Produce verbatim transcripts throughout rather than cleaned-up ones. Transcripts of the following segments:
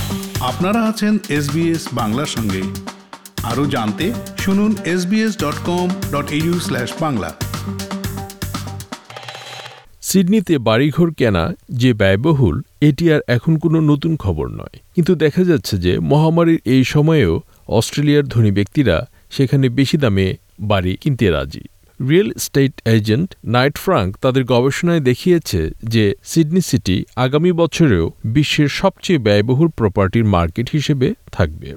আপনারা আছেন এসবিএস বাংলার সঙ্গে। আরও জানতে শুনুন S B S dot com dot A U slash Bangla. সিডনিতে বাড়িঘর কেনা যে ব্যয়বহুল, এটি আর এখন কোনো নতুন খবর নয়। কিন্তু দেখা যাচ্ছে যে মহামারীর এই সময়েও অস্ট্রেলিয়ার ধনী ব্যক্তিরা সেখানে বেশি দামে বাড়ি কিনতে রাজি। Real estate agent Knight Frank তাদের গবেষণায় দেখিয়েছে যে সিডনি সিটি আগামী বছরেও বিশ্বের সবচেয়ে ব্যয়বহুল প্রপার্টির মার্কেট হিসেবে থাকবে।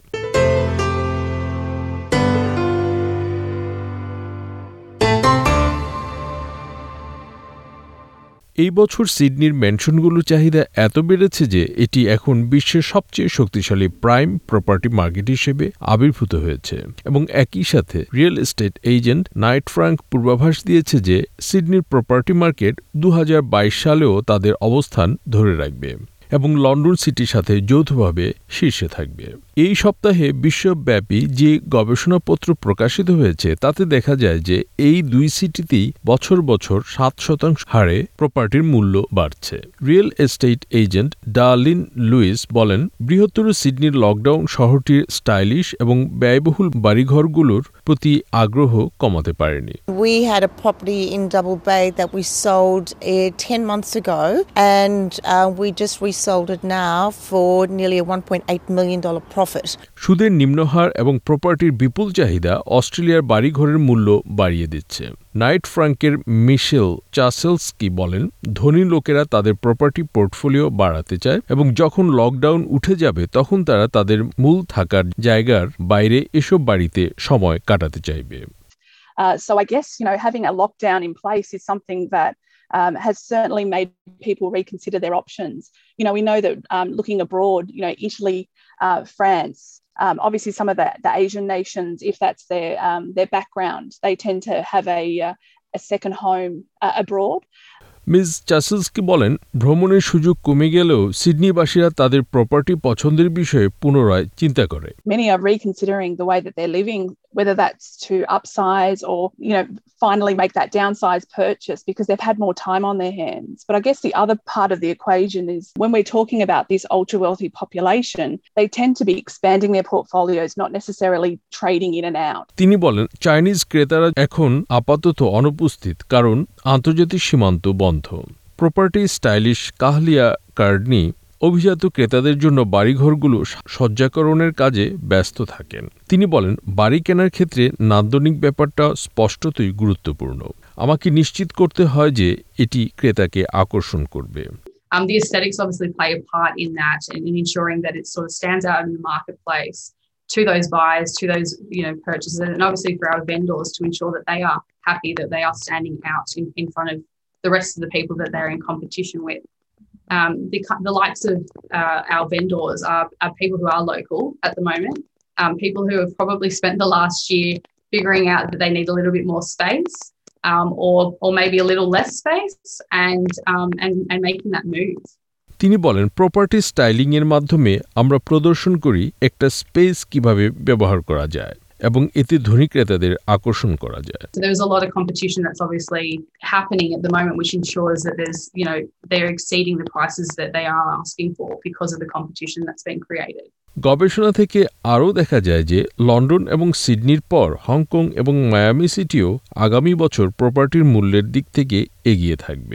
এই বছর সিডনির ম্যানশনগুলোর চাহিদা এত বেড়েছে যে এটি এখন বিশ্বের সবচেয়ে শক্তিশালী প্রাইম প্রপার্টি মার্কেট হিসেবে আবির্ভূত হয়েছে। এবং একই সাথে real estate agent Knight Frank পূর্বাভাস দিয়েছে যে সিডনির প্রপার্টি মার্কেট দু হাজার বাইশ সালেও তাদের অবস্থান ধরে রাখবে এবং লন্ডন সিটির সাথে যৌথভাবে শীর্ষে থাকবে। এই সপ্তাহে বিশ্বব্যাপী যে গবেষণাপত্র প্রকাশিত হয়েছে তাতে দেখা যায় যে এই দুই সিটিতেই বছর বছর সাত শতাংশ হারে প্রপার্টির মূল্য বাড়ছে। Real estate agent Darlene Lewis বলেন, বৃহত্তর সিডনির লকডাউন শহরটির স্টাইলিশ এবং ব্যয়বহুল বাড়িঘরগুলোর প্রতি আগ্রহ কমাতে পারেনি। We had a property in Double Bay that we sold uh, ten months ago, and uh, we just resold it now for nearly a one point eight million dollars profit. সুদের নিম্নহার এবং প্রপার্টির বিপুল চাহিদা অস্ট্রেলিয়ার বাড়িঘরের মূল্য বাড়িয়ে দিচ্ছে। নাইট ফ্রাঙ্কের মিশেল চাসেলস্কি বলেন, ধনী লোকেরা তাদের প্রপার্টি পোর্টফোলিও বাড়াতে চায় এবং যখন লকডাউন উঠে যাবে তখন তারা তাদের মূল থাকার জায়গার বাইরে এসব বাড়িতে সময় কাটাতে চাইবে। Uh, so I guess, you know, having a lockdown in place is something that um, has certainly made people reconsider their options. You know, we know that um, looking abroad, you know, Italy, uh, France, um, obviously some of the, the Asian nations, if that's their um, their background, they tend to have a, uh, a second home uh, abroad. Miss Chaselski বলেন, ভ্রমণের সুযোগ কমে গেলেও সিডনিবাসীরা তাদের property পছন্দের বিষয়ে পুনরায় চিন্তা করে। Many are reconsidering the way that they're living, whether that's to upsize or, you know, finally make that downsize purchase because they've had more time on their hands. But I guess the other part of the equation is when we're talking about this ultra-wealthy population, they tend to be expanding their portfolios, not necessarily trading in and out. তিনি বলেন, Chinese ক্রেতারা এখন আপাতত অনুপস্থিত কারণ আন্তর্জাতিক সীমান্ত বন্ধ। প্রপার্টি স্টাইলিশ কাহলিয়া কার্ডনি অভিজাত ক্রেতাদের জন্য বাড়িঘরগুলো সজ্জাকরণের কাজে ব্যস্ত থাকেন। তিনি বলেন, বাড়ি কেনার ক্ষেত্রে নান্দনিক ব্যাপারটা স্পষ্টতই গুরুত্বপূর্ণ। আমাকে নিশ্চিত করতে হয় যে এটি ক্রেতাকে আকর্ষণ করবে। Um, the aesthetics obviously play a part in that and in ensuring that it sort of stands out in the marketplace to those buyers, to those, you know, purchasers, and obviously for our vendors to ensure that they are happy that they are standing out in, in front of the rest of the people that they're in competition with. Um, the, the likes of uh, our vendors are, are people who are local at the moment, um, people who have probably spent the last year figuring out that they need a little bit more space um, or or maybe a little less space and, um, and, and making that move. তিনি বলেন, property styling এর মাধ্যমে আমরা প্রদর্শন করি একটা space কিভাবে ব্যবহার করা যায় এবং এতে ধনী ক্রেতাদের আকর্ষণ করা যায়। So there's a lot of competition that's obviously happening at the moment, which ensures that there's, you know, they're exceeding the prices that they are asking for because of the competition that's been created. গবেষণা থেকে আরও দেখা যায় যে London এবং সিডনির পর Hong Kong এবং Miami CTO আগামী বছর প্রপার্টির মূল্যের দিক থেকে এগিয়ে থাকবে।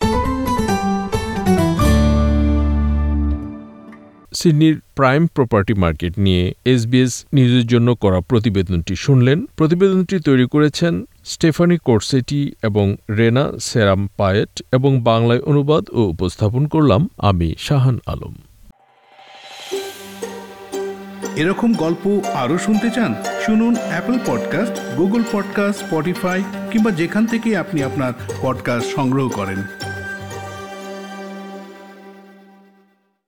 সিডনির প্রাইম প্রপার্টি মার্কেট নিয়ে এসবিএস নিউজের জন্য করা প্রতিবেদনটি শুনলেন। প্রতিবেদনটি তৈরি করেছেন স্টেফানি কোর্সেটি এবং রেনা সেরাম পায়েট এবং বাংলায় অনুবাদ ও উপস্থাপন করলাম আমি শাহান আলম। এরকম গল্প আরও শুনতে চান? শুনুন Apple podcast, Google podcast, Spotify কিংবা যেখান থেকে আপনি আপনার পডকাস্ট সংগ্রহ করেন।